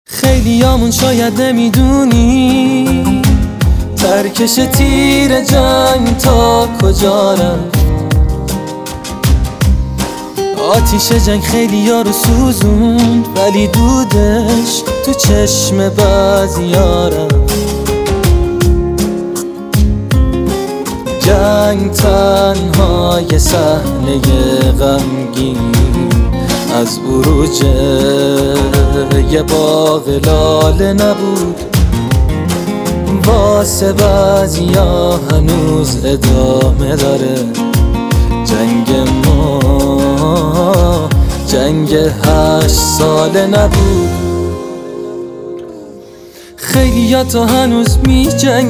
خیلیامون شاید نمیدونی ترکش تیر جنگ تا کجا رفت. آتیش جنگ خیلیا رو سوزوند ولی دودش تو چشم بعضیا رفت. جنگ تنها یه صحنه غمگین از عروج یه باغ لاله نبود. واسه بعضیا هنوز ادامه داره جنگ ما، جنگ 8 ساله نبود. خیلیا تا هنوز می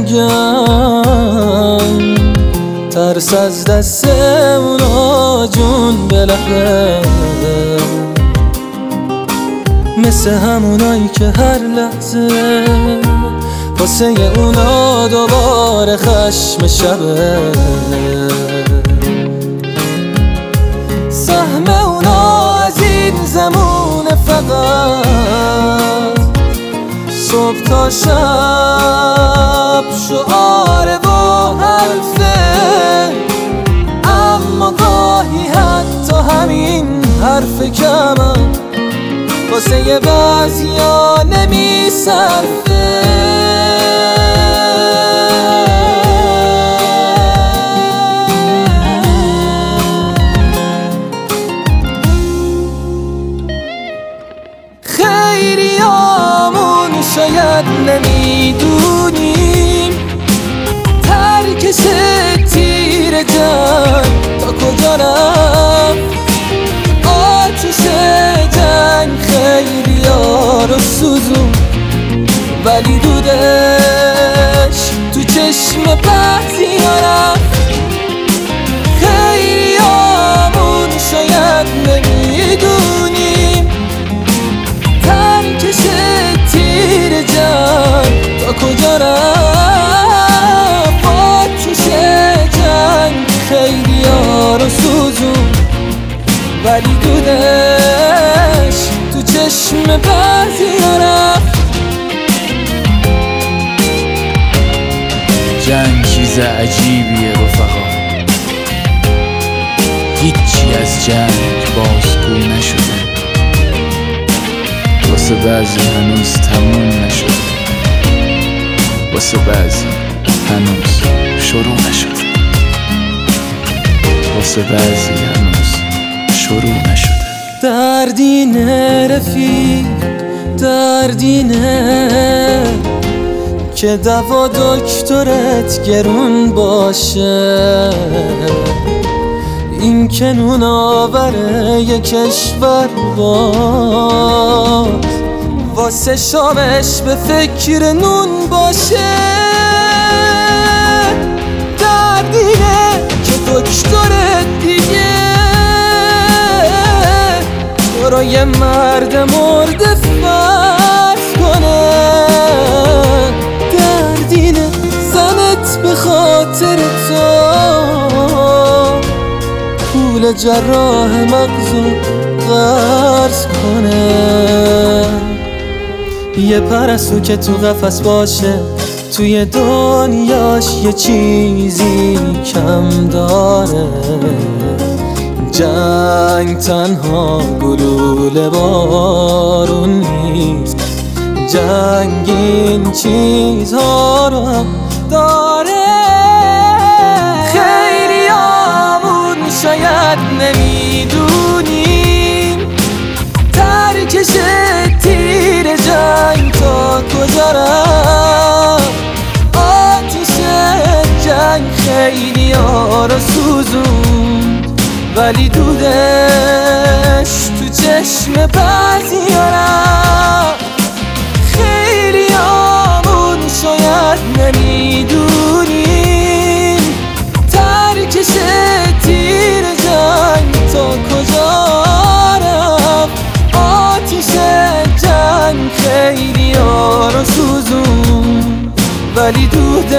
جنگن، ترس از دست اونا جون بلخه، مثل همونایی که هر لحظه واسه اونا دوباره خشم شبه. سهم اونا از این زمونه فقط صبح تا شب شعاره و حرفه، اما گاهی حتی همین حرف کمم واسه یه بعضیا نمیصرفه. خیلیامون شاید نمیدونیم ترکش تیر جنگ تا کجا رفت. آتیش جنگ خیلیا رو سوزون ولی دودش تو چشم بعضیا رفت. خیلیامون شاید نمیدونیم ترکش تیر جنگ تا کجا رفت. آتیش جنگ خیلیا رو سوزون ولی دودش تو چشم بعضیا رفت. جنگ چیز عجیبیه رفقا، هیچی از جنگ بازگو نشده، واسه بعضی هنوز تموم نشده، واسه بعضی هنوز شروع نشده، واسه بعضی هنوز شروع نشده. دردینه رفیق، دردینه که دوا دکترت گرون باشه. این که نون آوره یه کشور باز واسه شامش به فکر نون باشه. دردینه که دکترت دیگه تو رو یه مرد مرده فرض کنه. دردینه زنت به خاطر تو پول جراح مغزو قرض کنه. یه پرستو که تو قفس باشه توی دنیاش یه چیزی کم داره. جنگ تنها گلوله بارون نیست، جنگ این چیزها رو هم داره. خیلیامون شاید نمیدونیم ترکش تیر جنگ تا کجا رفت. آتیش جنگ خیلیا رو سوزوند ولی دودش تو چشم بعضیا رفت. خیلیامون شاید نمیدونیم ترکش تیر جنگ تا کجا رفت. آتیش جنگ خیلیا رو سوزون ولی دودش